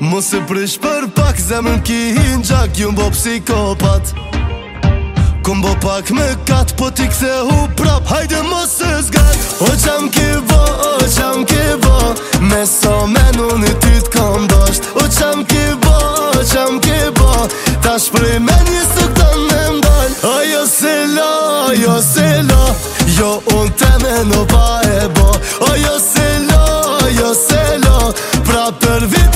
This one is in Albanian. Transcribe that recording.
Mos e prish për pak, zemrën ki hin gjak, ju mbo psikopat. Ku mbo pak me kat, po ti kthehu prap, hajde mos e zgat. O qam ki bo, o qam ki bo, me so menun i ty t'kam dasht. O qam ki bo, o qam ki bo, ta shprej me një suktan me mbal. Ajo se la, ajo se la, jo unë teme në pa e bo. Ajo se la, pra për vit